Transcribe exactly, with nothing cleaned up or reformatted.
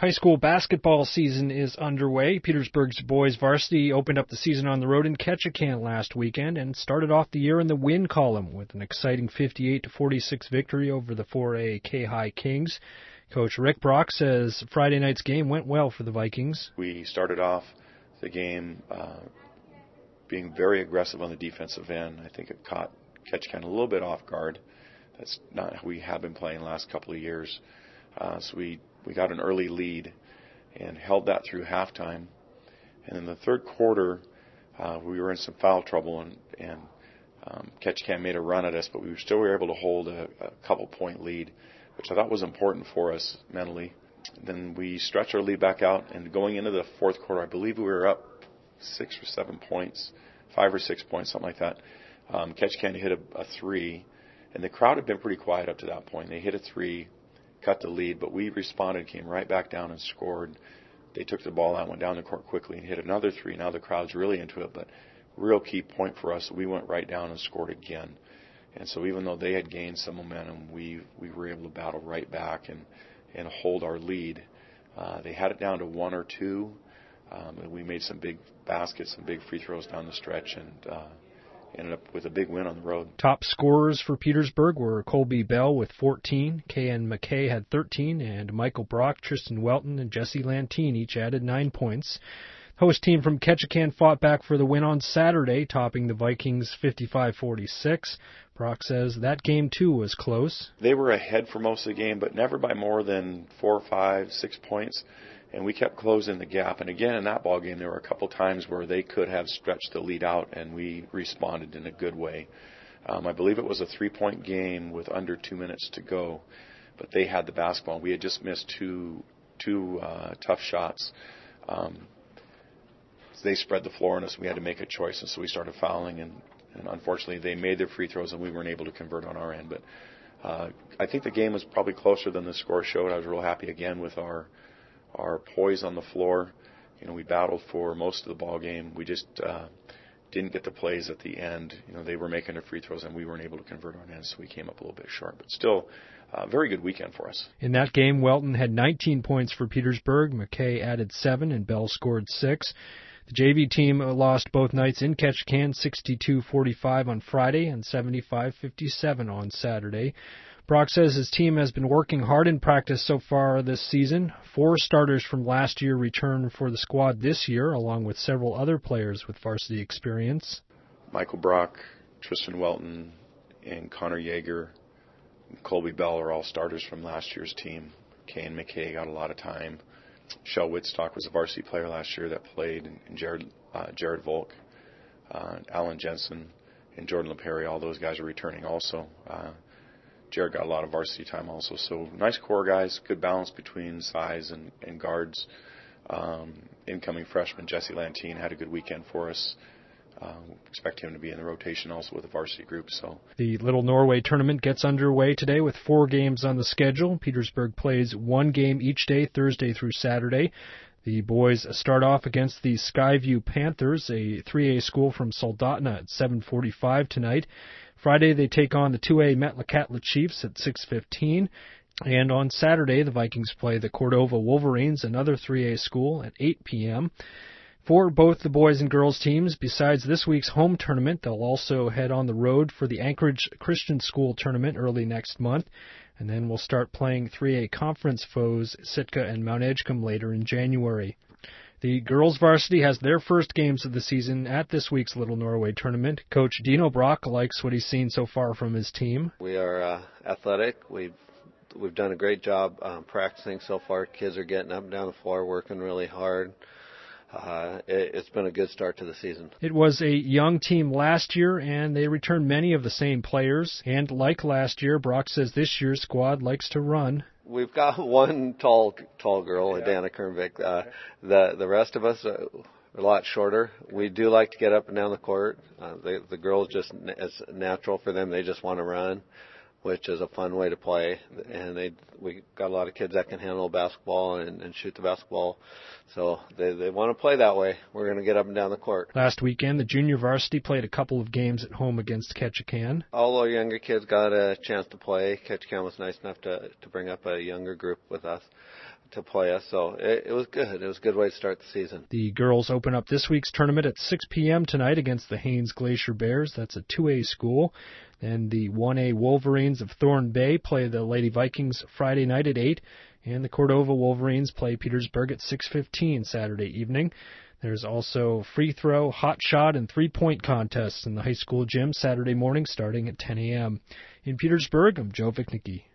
High school basketball season is underway. Petersburg's boys varsity opened up the season on the road in Ketchikan last weekend and started off the year in the win column with an exciting fifty-eight to forty-six victory over the four A K-High Kings. Coach Rick Brock says Friday night's game went well for the Vikings. We started off the game uh, being very aggressive on the defensive end. I think it caught Ketchikan a little bit off guard. That's not how we have been playing the last couple of years. Uh, so we, we got an early lead and held that through halftime. And in the third quarter, uh, we were in some foul trouble, and, and um, Ketchikan made a run at us, but we were still were able to hold a, a couple-point lead, which I thought was important for us mentally. Then we stretched our lead back out, and going into the fourth quarter, I believe we were up six or seven points, five or six points, something like that. Um, Ketchikan hit a, a three, and the crowd had been pretty quiet up to that point. They hit a three, cut the lead, but we responded, came right back down and scored. They took the ball out, went down the court quickly and hit another three. Now the crowd's really into it, but real key point for us, we went right down and scored again. And so even though they had gained some momentum, we we were able to battle right back and, and hold our lead. Uh, they had it down to one or two, um, and we made some big baskets, some big free throws down the stretch, and uh, ended up with a big win on the road. Top scorers for Petersburg were Colby Bell with fourteen, K.N. McKay had thirteen, and Michael Brock, Tristan Welton, and Jesse Lantine each added nine points. Host team from Ketchikan fought back for the win on Saturday, topping the Vikings fifty-five forty-six. Brock says that game, too, was close. They were ahead for most of the game, but never by more than four, five, six points. And we kept closing the gap. And again, in that ball game, there were a couple times where they could have stretched the lead out, and we responded in a good way. Um, I believe it was a three-point game with under two minutes to go, but they had the basketball. We had just missed two two uh, tough shots. Um, they spread the floor on us, and we had to make a choice, and so we started fouling. And, and unfortunately, they made their free throws, and we weren't able to convert on our end. But uh, I think the game was probably closer than the score showed. I was real happy again with our our poise on the floor. You know, we battled for most of the ball game. We just uh, didn't get the plays at the end. You know, they were making their free throws, and we weren't able to convert on ends, so we came up a little bit short. But still, a very good weekend for us. In that game, Welton had nineteen points for Petersburg. McKay added seven, and Bell scored six. The J V team lost both nights in Ketchikan, sixty-two forty-five on Friday and seventy-five fifty-seven on Saturday. Brock says his team has been working hard in practice so far this season. Four starters from last year return for the squad this year, along with several other players with varsity experience. Michael Brock, Tristan Welton, and Connor Yeager, and Colby Bell are all starters from last year's team. K.N. McKay got a lot of time. Shell Whitstock was a varsity player last year that played, and Jared, uh, Jared Volk, uh, Alan Jensen, and Jordan LePerry. All those guys are returning also. Uh, Jared got a lot of varsity time also. So nice core guys, good balance between size and, and guards. Um, incoming freshman Jesse Lantine had a good weekend for us. Uh, expect him to be in the rotation also with the varsity group. So the Little Norway tournament gets underway today with four games on the schedule. Petersburg plays one game each day, Thursday through Saturday. The boys start off against the Skyview Panthers, a three A school from Soldotna, at seven forty-five tonight. Friday, they take on the two A Metlakatla Chiefs at six fifteen. And on Saturday, the Vikings play the Cordova Wolverines, another three A school, at eight p.m. For both the boys and girls teams, besides this week's home tournament, they'll also head on the road for the Anchorage Christian School tournament early next month. And then we'll start playing three A conference foes Sitka and Mount Edgecombe later in January. The girls varsity has their first games of the season at this week's Little Norway tournament. Coach Dino Brock likes what he's seen so far from his team. We are uh, athletic. We've we've done a great job um, practicing so far. Kids are getting up and down the floor, working really hard. Uh, it, it's been a good start to the season. It was a young team last year, and they returned many of the same players. And like last year, Brock says this year's squad likes to run. We've got one tall tall girl, yeah. Dana Kernvik. Uh, the the rest of us are a lot shorter. We do like to get up and down the court. Uh, the the girls just it's natural for them. They just want to run, which is a fun way to play. And they we got a lot of kids that can handle basketball and, and shoot the basketball. So they they want to play that way. We're going to get up and down the court. Last weekend, the junior varsity played a couple of games at home against Ketchikan. All our younger kids got a chance to play. Ketchikan was nice enough to to bring up a younger group with us to play us. So it, it was good. It was a good way to start the season. The girls open up this week's tournament at six p.m. tonight against the Haines Glacier Bears. That's a two A school. And the one A Wolverines of Thorn Bay play the Lady Vikings Friday night at eight. And the Cordova Wolverines play Petersburg at six fifteen Saturday evening. There's also free throw, hot shot, and three-point contests in the high school gym Saturday morning starting at ten a.m. In Petersburg, I'm Joe Vicnicki.